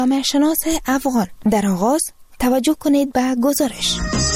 جامعه شناس افغان. در آغاز توجه کنید به گزارش.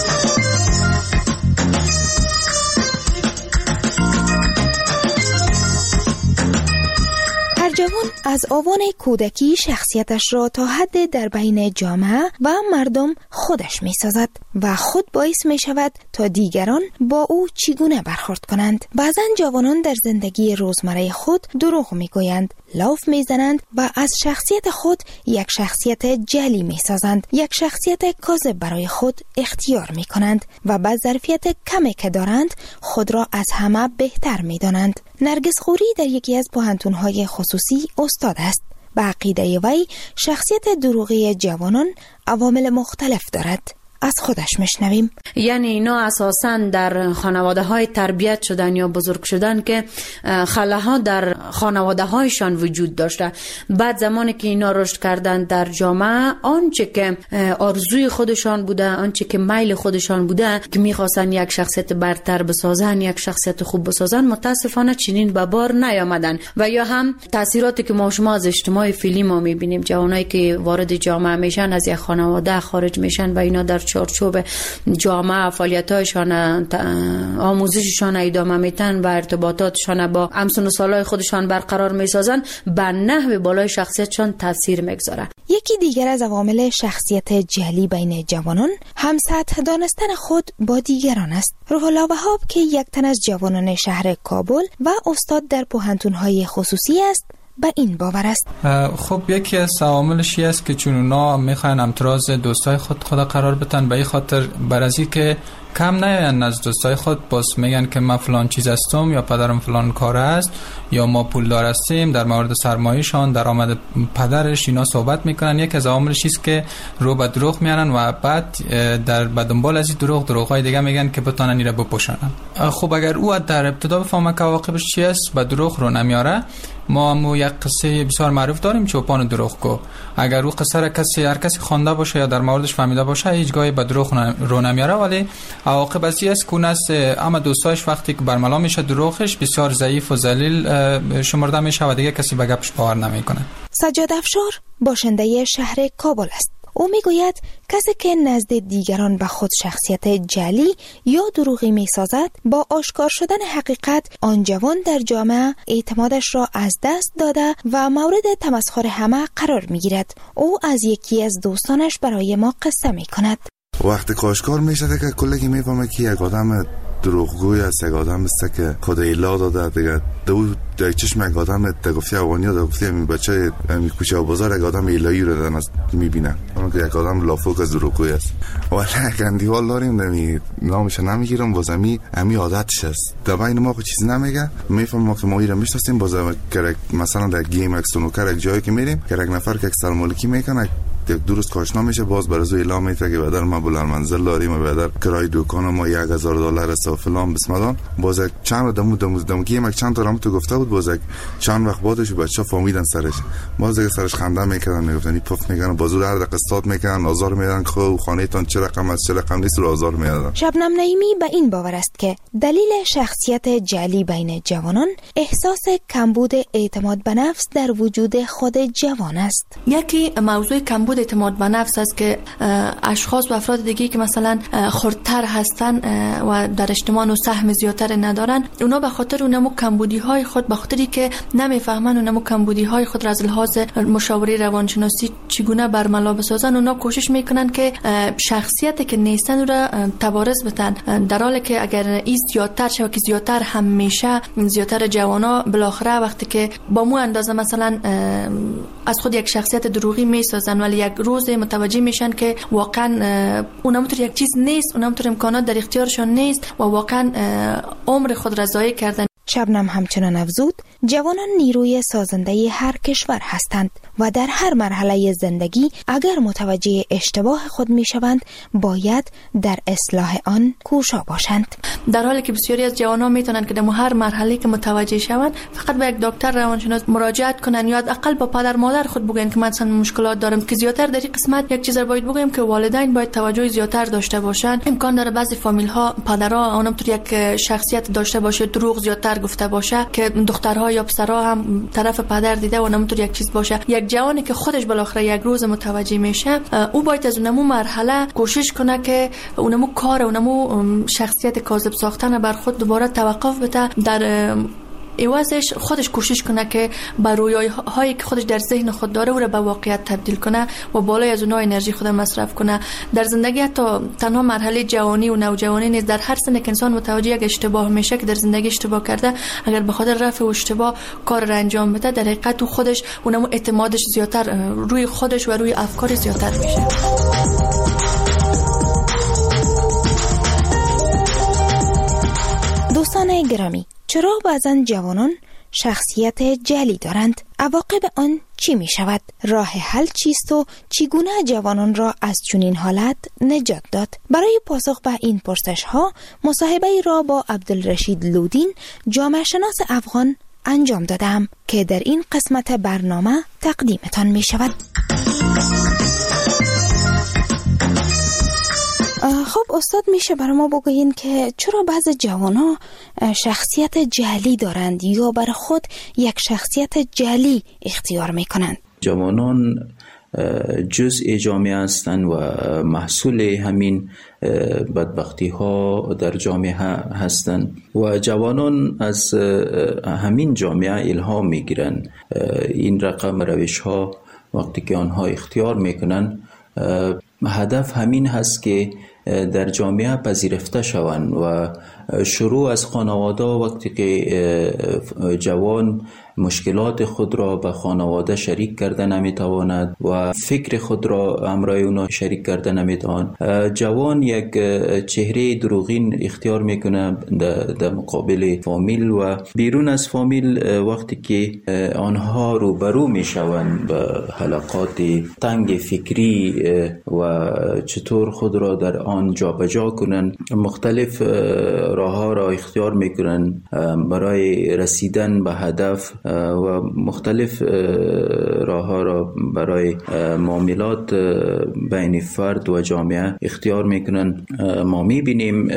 جوان از آوان کودکی شخصیتش را تا حد در بین جامعه و مردم خودش می سازد و خود باعث می شود تا دیگران با او چگونه برخورد کنند. بعضن جوانان در زندگی روزمره خود دروغ می گویند، لاف می زنند و از شخصیت خود یک شخصیت جعلی می سازند، یک شخصیت کاذب برای خود اختیار می کنند و با ظرفیت کمی که دارند خود را از همه بهتر می دانند. نرگس خوری در یکی از پوهنتون‌های خصوصی استاد است. به عقیده وی شخصیت دروغی جوانان عوامل مختلف دارد. از خودش میشنویم. یعنی اینا اساساً در خانواده های تربیت شدن یا بزرگ شدن که خلاها در خانواده هایشان وجود داشته. بعد زمانی که اینا رشد کردن در جامعه، آنچه که آرزوی خودشان بوده، آنچه که میل خودشان بوده که میخواستن یک شخصیت برتر بسازن، یک شخصیت خوب بسازن، متاسفانه چنین به بار نیامدن. و یا هم تاثیراتی که ما شما از اجتماع فعلی ما میبینیم، جوانایی که وارد جامعه میشن، از یک خانواده خارج میشن و اینا در چارچوب جامعه فعالیت‌هایشان، آموزششان ادامه میتن و ارتباطاتشان با همسن و سالای خودشان برقرار میسازن، به نحو بالای شخصیتشان تاثیر میگذاره. یکی دیگر از عوامل شخصیت جعلی بین جوانان هم سطح دانستن خود با دیگران است. روح الله وهاب که یک تن از جوانان شهر کابل و استاد در پوهنتون‌های خصوصی است، به این باور است. خب یکی از عواملش است که چون اونا میخوان امتراض دوستای خود قرار بتن، به این خاطر برازی که کم نیاین از دوستای خود، باز میگن که من فلان چیز هستم یا پدرم فلان کار است یا ما پولدار هستیم. در مورد سرمایه‌شان، درآمد پدرش اینا صحبت میکنن. یک از عواملش است که رو به دروغ میارن و بعد در دنبال از این دروغ‌های دیگه میگن که بتونن اینا بپوشانن. خب اگر او در ابتدا بفهمه که عواقبش چی است، به دروغ رو نمیاره. ما یک قصه بسیار معروف داریم، چوپان دروغگو. اگر او قصه را هر کسی خوانده باشه یا در موردش فهمیده باشه، هیچ گاهی به دروغ رو نمیاره، ولی عواقب از این است که اون است اما دوستایش وقتی که برملا میشه دروغش بسیار ضعیف و ذلیل شمرده میشه و دیگه کسی به گپش باور نمیکنه. سجاد افشار باشنده شهر کابل است. او میگوید کسی که نزد دیگران به خود شخصیت جعلی یا دروغی میسازد، با آشکار شدن حقیقت آن جوان در جامعه اعتمادش را از دست داده و مورد تمسخر همه قرار میگیرد. او از یکی از دوستانش برای ما قصه میکند. وقتی آشکار میشه که کلگی میفهمه که یک آدم دروغگوی است، یک آدم است که خود ایلا داده دیگه. در چشم یک آدم تگفتی افغانی ها گفتی می بچه می کوچه و بازار یک آدم ایلایی رو دارن میبینن، اون که یک آدم لافوک از دروغگوی است. ولی یک اندیوال داریم نمی نامش نمیگیرم، باز امی عادتش است. در بین ما خود چیزی نمیگه، میفهمم ما که ما ایران میشناسیم. باز مثلا در گیم اکسونوکر یک جایی که میریم که یک نفر که سلام علیکی میکنه یک درست کاشنا میشه، باز برای اعلام میشه که بدر ما بلندمنزل داریم و بدر کرای دکان ما $1000 است و فلان بسم. باز چند دمو گیم چند تا رام تو گفته بود، باز چند وقت بعدش بچا فهمیدن سرش، باز سرش خنده میکردن، میگفتن پف میکنن، بازو هر دقیقه استاد میکنن، آزار میدن خو خانه تان چه رقم است چه رقم نیست رو آزار میدن. شبنم نعیمی به این باور است که دلیل شخصیت جعلی بین جوانان احساس کمبود اعتماد به نفس در وجود خود جوان است. یکی موضوع کمبود اعتماد به نفس است که اشخاص و افراد دیگه که مثلا خردتر هستن و در اجتماع و سهم زیادتر ندارن، اونا به خاطر اونمو کمبودی های خود، به خاطری که نمیفهمن اونمو کمبودی های خود را از لحاظ مشاوره روانشناسی چگونه برملا بسازن، اونا کوشش میکنن که شخصیتی که نیستن را تبارز بدن، در حالی که اگر این زیادتر شه که زیادتر هم میشه، زیادتر جوانا بالاخره وقتی که با مو اندازه مثلا از خود یک شخصیت دروغی میسازن، ولی یک روز متوجه میشن که واقعا اونمطور یک چیز نیست، اونمطور امکانات در اختیارشان نیست و واقعا عمر خود را ضایع کردن. شبنم همچنان افزود جوانان نیروی سازنده هر کشور هستند و در هر مرحله زندگی اگر متوجه اشتباه خود میشوند باید در اصلاح آن کوشا باشند، در حالی که بسیاری از جوانان میتونن که در هر مرحله که متوجه شوند فقط به یک دکتر روانشناس مراجعت کنن یا حداقل با پدر مادر خود بگن که مثلا مشکلات دارم. که زیاتر در این قسمت یک چیز رو باید بگم که والدین باید توجه زیاتر داشته باشند. امکان داره بعضی فامیل ها پدرها اونم تو یک شخصیت داشته باشه، دروغ زیاتر گفته باشه که دخترها یا پسرها هم طرف پدر دیده و نمونطور یک چیز باشه. یک جوانی که خودش بالاخره یک روز متوجه میشه، او باید از اونمو مرحله کوشش کنه که اونمو کار، اونمو شخصیت کاذب ساختن بر خود دوباره توقف بده، در ایوازش خودش کوشش کنه که بر رویاهایی که خودش در ذهن خود داره او را به واقعیت تبدیل کنه و بالای از اونها انرژی خود مصرف کنه. در زندگی حتی تنها مرحله جوانی و نوجوانی نیست، در هر سن که انسان متوجه یک اشتباه میشه که در زندگی اشتباه کرده، اگر به خاطر رفع اشتباه کار را انجام بده، در حقیقت او خودش اونم اعتمادش زیادتر روی خودش و روی افکار زیادتر میشه. دوستان گرامی، چرا بعضن جوانان شخصیت جعلی دارند؟ عواقب آن چی می شود؟ راه حل چیست و چگونه جوانان را از چنین حالت نجات داد؟ برای پاسخ به این پرسش ها مصاحبه را با عبدالرشید لودین، جامعه شناس افغان انجام دادم که در این قسمت برنامه تقدیمتان می شود. خب استاد، میشه برای ما بگوین که چرا بعض جوانا شخصیت جعلی دارند یا برای خود یک شخصیت جعلی اختیار میکنند؟ جوانان جزء جامعه هستند و محصول همین بدبختی ها در جامعه هستند و جوانان از همین جامعه الهام میگیرند. این رقم روش ها وقتی که آنها اختیار میکنند، هدف همین هست که در جامعه پذیرفته شوند و شروع از خانواده. وقتی که جوان مشکلات خود را به خانواده شریک کرده نمیتواند و فکر خود را همراه اونا شریک کرده نمیتواند، جوان یک چهره دروغین اختیار میکنه در مقابل فامیل و بیرون از فامیل. وقتی که آنها روبرو میشوند به حلقات تنگ فکری و چطور خود را در آن جابجا کنند، مختلف راه ها را اختیار میکنند برای رسیدن به هدف و مختلف راه ها را برای معاملات بین فرد و جامعه اختیار میکنند. ما میبینیم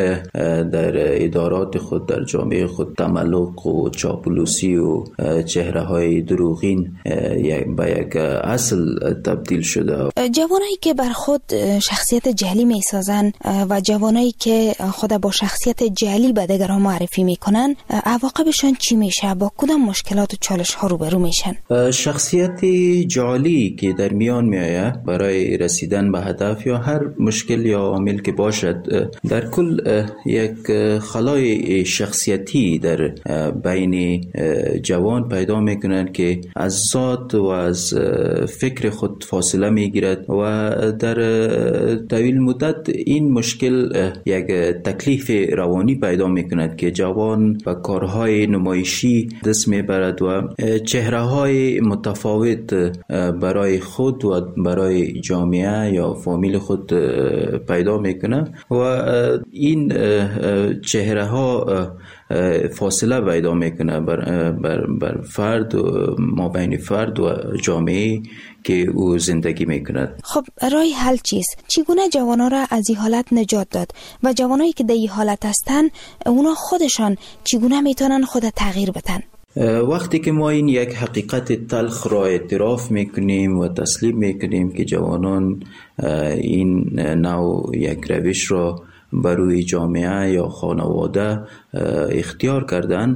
در ادارات خود، در جامعه خود، تملق و چاپلوسی و چهره های دروغین به یک اصل تبدیل شده. جوانایی که بر خود شخصیت جعلی میسازن و جوانایی که خود با شخصیت جعلی به دیگران معرفی میکنن، عواقبشان چی میشه؟ با کدام مشکلات و چالش ها روبرو میشن؟ شخصیت جعلی که در میان میآید برای رسیدن به هدف یا هر مشکل یا عامل که باشد، در کل یک خلای شخصیتی در بین جوان پیدا میکنند که از ذات و از فکر خود فاصله میگیرد و در طویل مدت این مشکل یک تکلیف روانی پیدا میکند که جوان به کارهای نمایشی دست میبرد و چهره های متفاوت برای خود و برای جامعه یا فامیل خود پیدا میکنه و این چهره ها فاصله پیدا میکنه بر فرد و ما بین فرد و جامعه که او زندگی میکند. خب راه حل چیست؟ چگونه جوانا را از این حالت نجات داد و جوانایی که در این حالت هستن اونا خودشان چگونه میتونن خود تغییر بدن؟ وقتی که ما این یک حقیقت تلخ را اعتراف میکنیم و تسلیم میکنیم که جوانان این نوع یک روش را بروی جامعه یا خانواده اختیار کردن،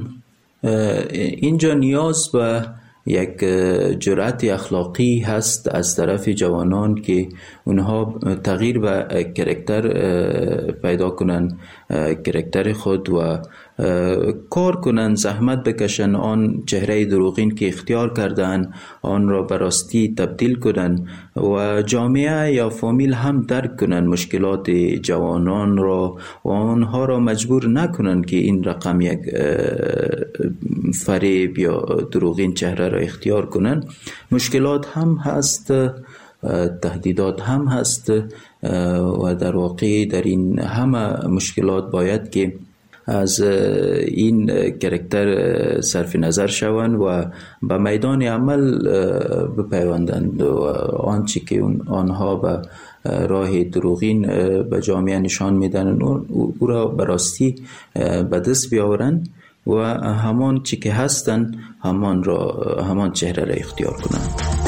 اینجا نیاز به یک جرأت اخلاقی هست از طرف جوانان که اونها تغییر و کاراکتر پیدا کنن، کاراکتر خود و کار کنن، زحمت بکشن، آن چهره دروغین که اختیار کردن آن را به راستی تبدیل کنن و جامعه یا فامیل هم درک کنن مشکلات جوانان را و آنها را مجبور نکنن که این رقم یک فریب یا دروغین چهره را اختیار کنن. مشکلات هم هست، تهدیدات هم هست و در واقع در این همه مشکلات باید که از این کاراکتر صرف نظر شوند و به میدان عمل بپیوندند و آنچه که آنها به راه دروغین به جامعه نشان میدن او را به راستی به دست بیاورند و همان چی که هستن همان چهره را اختیار کنند.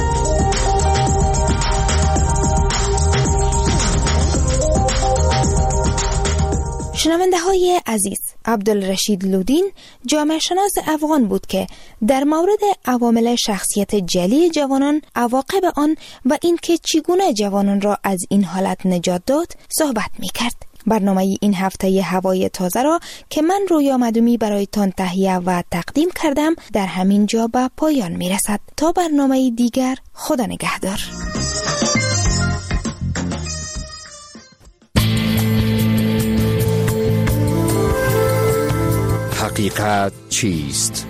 شنونده های عزیز، عبدالرشید لودین جامعه شناس افغان بود که در مورد عوامل شخصیت جلی جوانان، عواقب آن و اینکه چگونه جوانان را از این حالت نجات داد صحبت می کرد. برنامه این هفته هوای تازه را که من رویا مدومی برایتان تهیه و تقدیم کردم در همین جا به پایان می رسد. تا برنامه دیگر، خدا نگهدار. حقیقت چیست؟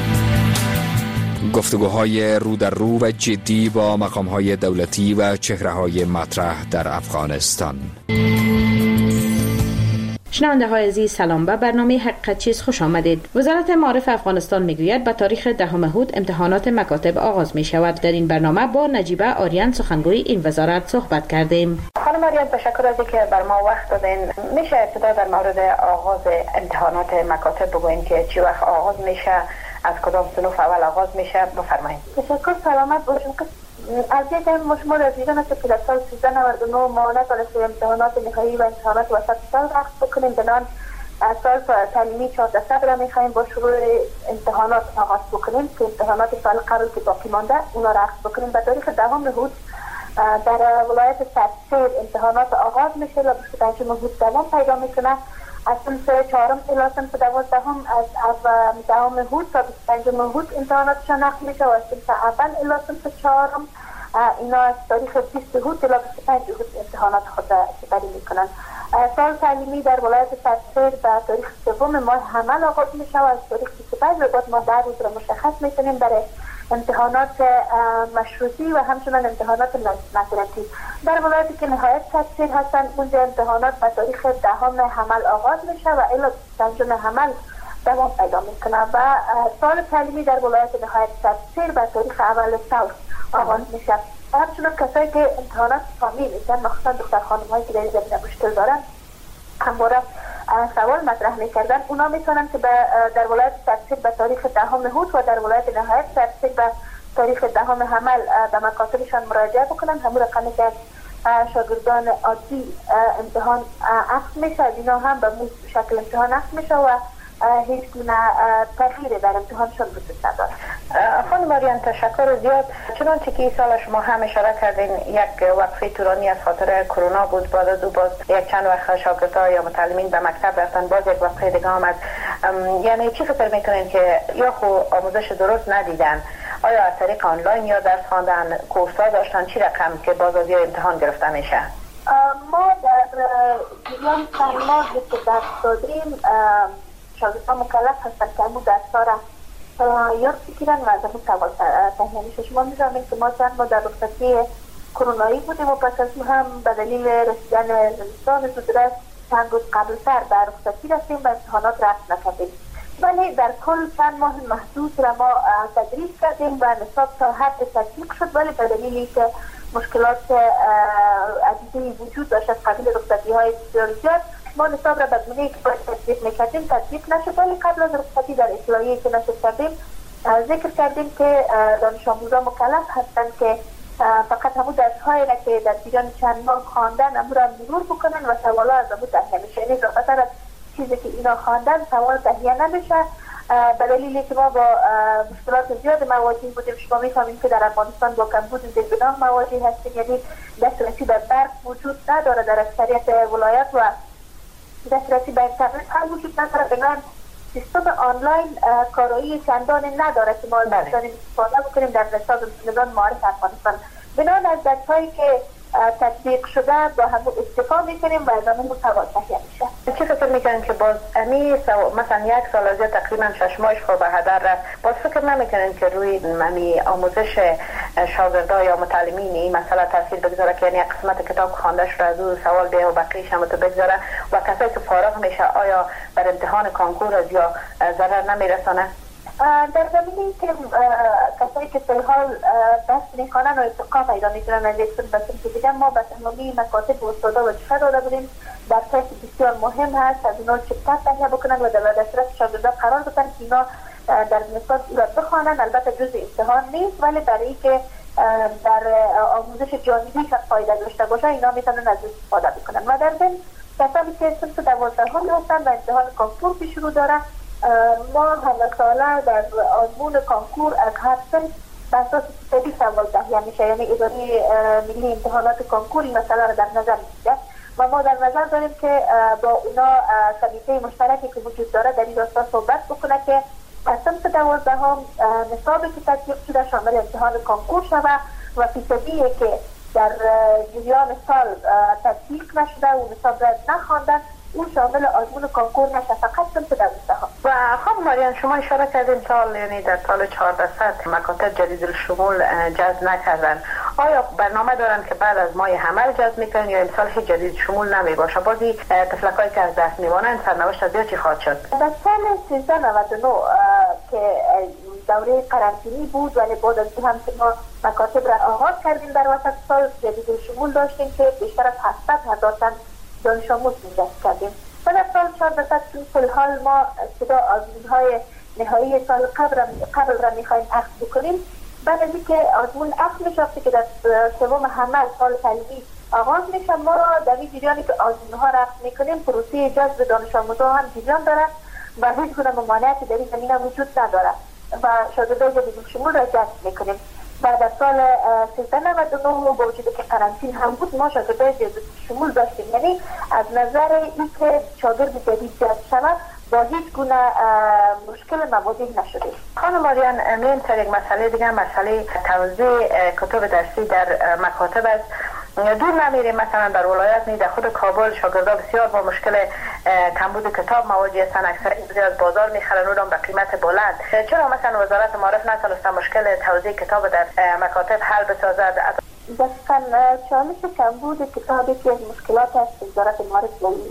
گفتگوهای رو در رو و جدی با مقامهای دولتی و چهره‌های مطرح در افغانستان. شنونده های عزیز سلام، به برنامه حقیقت چیست خوش آمدید. وزارت معارف افغانستان میگوید به تاریخ 10 هود امتحانات مکاتب آغاز می شود. در این برنامه با نجیبه آریان سخنگوی این وزارت صحبت کردیم. خانم آریان، تشکر از اینکه بر ما وقت دادین. میشه ابتدا در مورد آغاز امتحانات مکاتب بگوین که چی وقت آغاز میشه، از کدام صنوف اول آغاز میشه؟ بفرمایید. تشکر، سلامت باشین. از یک مشمول رسیدن که در سال 1399 ما نتونست امتحانات نهایی و امتحانات وسط سال رخص بکنیم. بنان سال تعلیمی 14 را میخواییم با شروع امتحانات آغاز بکنیم که امتحانات سال قبل که باقی مانده اونا رخص بکنیم. به تاریخ 10 هود در ولایت سرسیر امتحانات آغاز میشه و 25 هود دوام پیدا میکنه. از صنف 4 الی صنف 12 از 10 هود تا 25 هود امتحاناتشان نقل میشه و از صنف اول الی صنف 4 اینا از تاریخ 20 هود الی 25 هود امتحانات خود سپری میکنن. سال تعلیمی در ولایت سرسیر به تاریخ 3 ماه حمل آغاز میشه و از تاریخ 25 بعد ما 10 روز را مشخص میکنیم برای امتحانات مشروطی و همچنان امتحانات نظرتی. در ولایتی که نهایت سرسیر هستند اونجا امتحانات به تاریخ 10 حمل آغاز میشه و الی 25 حمل دوام پیدا میکنه و سال تعلیمی در ولایت نهایت سرسیر به تاریخ اول سال آغاز میشه. همچنان کسایی که امتحانات فامیل میشن، مخصوصا دختر خانم هایی که در این زمینه مشکل دارن، همواره سوال مطرح میکردن، اونا میتونن که در ولایت سرسیر به تاریخ 10 هود و در ولایت نهایت سرسیر به تاریخ 10 حمل به مکاتبشان مراجعه بکنن. همون رقمی که شاگردان عادی امتحان عکس میشه، اینا هم به شکل امتحان عکس میشه و هیچ گونه تغییری در امتحانشان وجود نداره. خانم آریان، تشکر زیاد. چنانچه که این سال شما هم اشاره کردین یک وقفه طولانی از خاطر کرونا بود، بعد از او باز یک چند وقت شاگردها یا متعلمین به مکتب رفتن، باز یک وقفه دیگه آمد. یعنی چی فکر میکنین که یا خو آموزش درست ندیدن، آیا از طریق آنلاین یا درس خواندن، کورس‌ها داشتن، چی رقم که باز از امتحان گرفته میشه؟ ما در جریان چند ماه که درس دادیم شاگردان مکلف هستن که همون درس‌ها را یاد بگیرن و از همون سوال تهیه میشه. شما می‌دونید که ما چند ماه در رخصتی کرونایی بودیم و پس از اون هم به دلیل رسیدن زمستان زودرس چند روز قبل‌تر به رخصتی رفتیم و امتحانات رفت نکردیم. ولی در کل چند ماه محدود را ما تدریس کردیم و نصاب تا حد تطبیق شد، ولی به دلیلی که مشکلات عدیدی وجود داشت از قبیل رخصتی‌های بسیار زیاد، ما نصاب را بدونه که باید تطبیق میکردیم، تطبیق نشد. ولی قبل از رخصتی در اطلاعیه‌ای که نشد کردیم ذکر کردیم که دانش آموزان مکلف هستند که فقط همون درس‌هایی را که در جریان چند ماه خواندن همون را مرور بکنن و سوالا از همون تهیه میشه. یعنی اضافه‌تر از چیزی که اینا خواندن سوال تهیه نمیشه. به دلیلی که ما با مشکلات زیاد مواجه بودیم. شما میفهمید که در افغانستان با کمبود زیربنا مواجه هستیم، یعنی دسترسی به برق وجود نداره در اکثریت ولایات و دسترسی به اینترنت هم وجود نداره. بنابراین سیستم آنلاین کارایی چندان نداره که ما بتونیم استفاده بکنیم در نظام معارف افغانستان. بنابراین از درس‌هایی که تطبیق شده با هم استفاده میکنیم و از همون سوال تهیه میشه. چی فکر میکنیم که باز مثلا یک سال از تقریبا 6 ماهش خب به هدر رفت، باز فکر نمیکنیم که روی آموزش شاگردان یا متعلمین این مسئله تاثیر بگذاره که یعنی قسمت کتاب خواندهش را از او سوال بیه و بقیه‌اش هم تو بگذاره و کسایی که فارغ میشه آیا بر امتحان کانکور از یا ضرر نمیرسانه؟ در زمینی که کسایی که فی الحال دست میکنن و ارتقا پیدا میکنن از یک سن به سن دیگه، ما به تمامی مکاتب و استادا وظیفه داده بودیم در کسی بسیار مهم هست از اینا چپتر تهیه بکنن و در دسترس شاگردان قرار بدن که اینا در زمستان را بخوانن. البته جز امتحان نیست، ولی برای اینکه در آموزش جانبی شاید فایده داشته باشه اینا میتونن از استفاده بکنن. و در ضمن کسانی که صنف 12 هستن و امتحان کانکور پیش رو داره، ما همه ساله در آزمون کانکور از هر سن به اساس سیستمی سوال تهیه میشه، یعنی اداره ملی امتحانات کانکور این مسئله را در نظر میگیره و ما در نظر داریم که با اونا کمیته مشترکی که وجود داره در این راستا صحبت بکنه که از صنف 12 نصابی که تطبیق شده شامل امتحان کانکور شود و فیصدی که در جریان سال تطبیق نشده و نصاب را نخواندن اون شامل آزمون کانکور نشه، فقط صنف 12. و خانم ماریان شما اشاره کردین سال یعنی در سال 1400 مکاتب جدید الشمول جذب نکردن. آیا برنامه دارن که بعد از ماه حمل جذب میکنن یا امسال هیچ جدید شمول نمی باشه؟ بازی طفلکایی که از دست میمانن سرنوشت از چی خواهد شد؟ در سال 1399 که دوره قرنطینی بود ولی بعد از هم که ما مکاتب را آغاز کردیم در وسط سال جدید الشمول داشتیم که بیشتر از 700,000 تن دانش آموز جذب کردیم و در سال 1400 فی الحال ما ابتدا آزمون‌های نهایی سال قبل را می‌خوایم اخذ بکنیم. بعد از اینکه آزمون اخذ میشه که در سوم حمل سال تعلیمی آغاز میشه، ما در این جریانی که آزمون‌ها را اخذ میکنیم پروسه جذب دانش آموزها هم جریان داره و هیچ گونه ممانعتی در این زمینه وجود نداره و شاگردان جدید الشمول را جذب میکنیم. و در سال 1399 با وجود که قرنطینه هم بود ما شاگردان جدید الشمول داشتیم، یعنی از نظر اینکه شاگرد جدید جذب شود با هیچ گونه مشکل مواجه نشدیم. خانم ماریان میریم سر یک مسئله دیگه، مسئله توزیع کتب درسی در مکاتب است. دور نمیریم، مثلا در ولایت در خود کابل شاگردان بسیار با مشکل کمبود کتاب مواجه هستند، اکثر از بازار میخرن اونم به قیمت بلند. چرا مثلا وزارت معارف نتونسته مشکل توزیع کتاب در مکاتب حل بسازد؟ دقیقاً چالش کمبود کتابی که مشکلات است وزارت معارف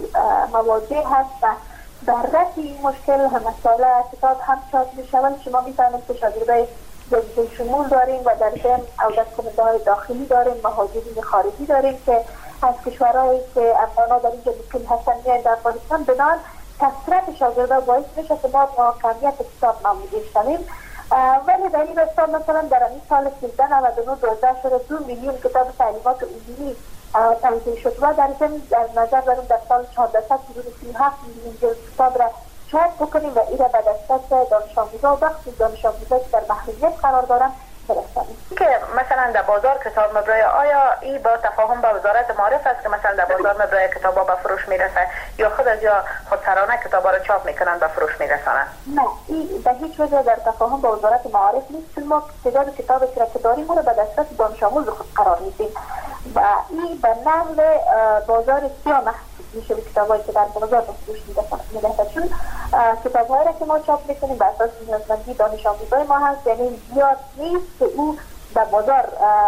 مواجه هست و در رفع این مشکل همه ساله کتاب هم چاپ میشه ولی شما میتونید که شاگردای جدید الشمول داریم و در ضمن عودت کننده های داخلی داریم، مهاجرین خارجی داریم که از کشورهایی که افغان‌ها در اینجا مقیم هستن میان در افغانستان، بنابراین کثرت شاگردان باعث میشه که ما با کمیت کتاب مواجه شویم. ولی در این راستا مثلا در این سال 1399 توزیع شده 2 میلیون کتاب تعلیمات عمومی توزیع شد و در ضمن در نظر داریم در سال 1400 حدود 37 میلیون جلد کتاب را چاپ بکنیم و این را به دسترس دانش آموزها و بخشی دانش آموزها که در محرومیت قرار دارن برسانیم. که مثلا در بازار کتاب مبرای آیا این با تفاهم با وزارت معارف است که مثلا در بازار مبرای کتابا به فروش میرسه یا خودسرانه کتابا را چاپ میکنن به فروش میرسانن؟ نه، این به هیچ وجه در تفاهم با وزارت معارف نیست، چون ما تعداد کتابی که داریم رو به دسترس دانش آموز خود قرار میدیم و این به نحو بازار سیاه محسوب میشه به کتابایی که در بازار فروش میرسه، چون کتاب‌هایی را که ما چاپ میکنیم به اساس نیازمندی دانش آموزای ما هست، یعنی زیاد نیست که او در بازار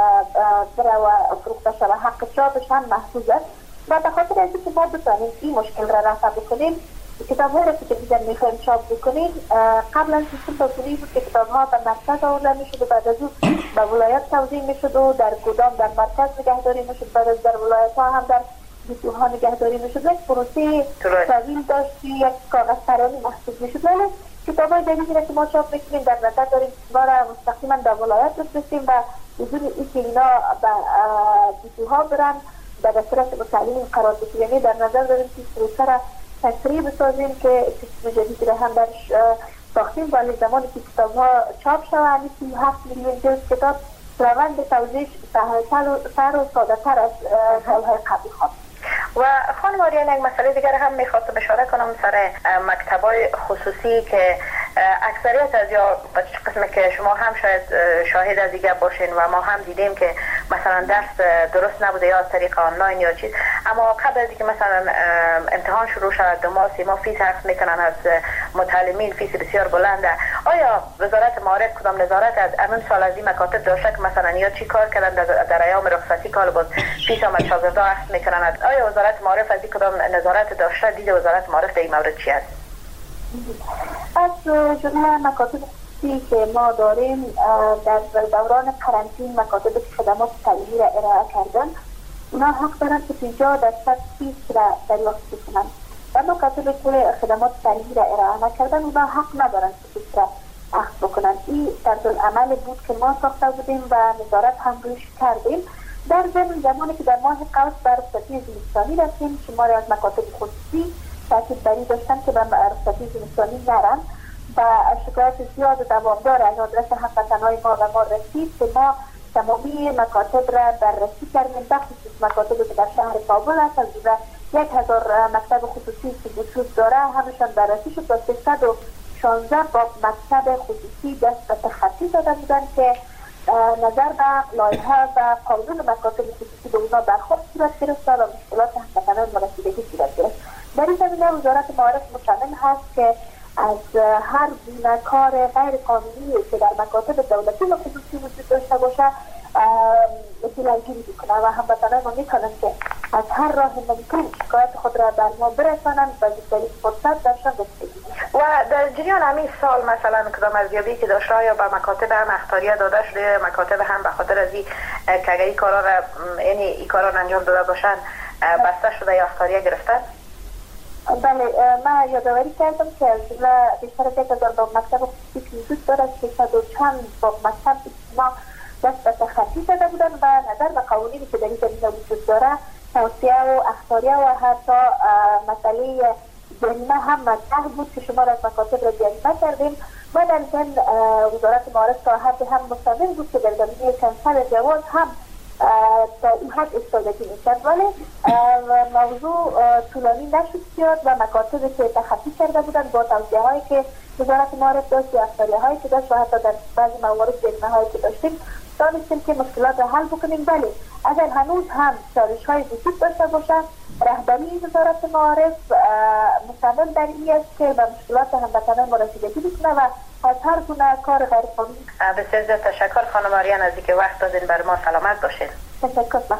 بره و فروخته شود، حق چاپش هم محفوظ است و به خاطر اینکه ما بتوانیم این مشکل را رفع بکنیم کتاب‌هایی را که دیگر میخوایم چاپ بکنیم قبلا سیستم توزیعی بود که کتاب‌ها به مرکز آورده میشد و بعد از او به ولایت توزیع میشد و در گودام در مرکز نگهداری میشد، بعد از در ولایت‌ها هم در دیپوها نگهداری میشد. یک پروسه طویل داشت که یک کاغذ پرانی محسوب میشد، ولی کتاب‌های جدیدی را که ما چاپ میکنیم در نظر داریم ما را مستقیما به ولایت بفرستیم و بدون اینکه اینا به دیپوها برن به دسترس متعلمین قرار بشه، یعنی در نظر داریم که پروسه را تسریع بسازیم که سیستم جدیدی را هم درش ساختیم ولی زمانی که کتاب‌ها چاپ شود 37 میلیون جلد کتاب روند توزیعش سهل‌تر و ساده‌تر از سال‌های قبل خواهد. و خانم ماریان یک مسئله دیگر هم میخواستم اشاره کنم سر مکتبای خصوصی که اکثریت از یا قسمی که شما هم شاید شاهد از دیگه باشین و ما هم دیدیم که مثلا درس درست نبوده یا از طریق آنلاین یا چیز، اما قبل از اینکه مثلا امتحان شروع شود 2 ماه 3 ماه فیس حق میکنن از متعلمین، فیس بسیار بلنده. آیا وزارت معارف کدام نظارت از امام سال از این مکاتب داشته که مثلا یا چی کار کردن در ایام رخصتی کال باز فیس آمد شاگردا اخذ میکنن؟ آیا وزارت معارف از این کدام نظارت داشته؟ دید وزارت معارف در این مورد چی است؟ از جمله مکاتب خصوصی که ما داریم در دوران قرنطینه مکاتب خدمات تعلیمی را ارائه کردن، اونا حق دارن که 50% فیس را دریافت کنند و مکاتب که خدمات تعلیمی را ارائه نکردن اونا حق ندارن که فیس را اخذ بکنن. این طرزالعمل بود که ما ساخته بودیم و نظارت هم روش کردیم. در ضمن زمانی که در ماه قوس بر رخصتی زمستانی رفتیم، شماری از مکاتب خصوصی تاکید بری داشتن که به رخصتی زمستانی نرن و شکایت زیاد و دوامدار از آدرس هموطنهای ما و ما رسید که ما تمامی مکاتب را بررسی کردیم، بخصوص مکاتب که در شهر کابل است، از 1000 مکتب خصوصی که وجود داره همشان بررسی شد و 316 با مکتب خصوصی دست به تخطی داده بودند که نظر به لایحه و قانون مکاتب خصوصی به اونا برخورد صورت گرفت و مشکلات هموطنان ما رسیدگی صورت گرفت. در این زمینه وزارت معارف مصمم هست که از هر گونه کار غیر قانونی که در مکاتب دولتی و خصوصی وجود داشته باشه جلوگیری بکنه و هموطنان ما میتونن که از هر راه ممکن شکایت خود را بر ما برسانند و بیشترین فرصت درشان رسیدگی. و در جریان همین سال مثلا کدام ارزیابی که داشته آیا به مکاتب هم اختیاریه داده شده، مکاتب هم به خاطر از این که اگر این کارا را یعنی این کارا انجام داده باشن بسته شده یا اختیاریه گرفتن؟ بله، من یادآوری کردم که از بیشتر از 1000 باب مکتب خصوصی که وجود دارد 600 و چند باب مکتب ما دست به تخطی داده بودن و نظر به قوانینی که در این زمینه وجود داره توصیه و اختیاریه و حتی مسئله جریمه هم مطرح بود که شما از مکاتب را جریمه کردیم. ما در ضمن وزارت معارف تا حد هم مصمم بود که در زمینه کنسل جواز هم تا این حد استفاده میشد، ولی موضوع طولانی نشد زیاد و مکاتبی که تخطی کرده بودن با توصیه هایی که وزارت معارف داشت یا اختیاریه هایی که داشت و حتی در بعضی موارد جریمه هایی که داشتیم دانستیم که مشکلات را حل بکنیم. ولی اگر هنوز هم چالش های وجود داشته باشد، رهبری وزارت معارف مصمم بر این است که به مشکلات هموطنان ما رسیدگی بکنه و از هر گونه کار غیر قانونی. بسیار تشکر خانم آریان از اینکه وقت دادین بر ما. سلامت باشین. تشکر.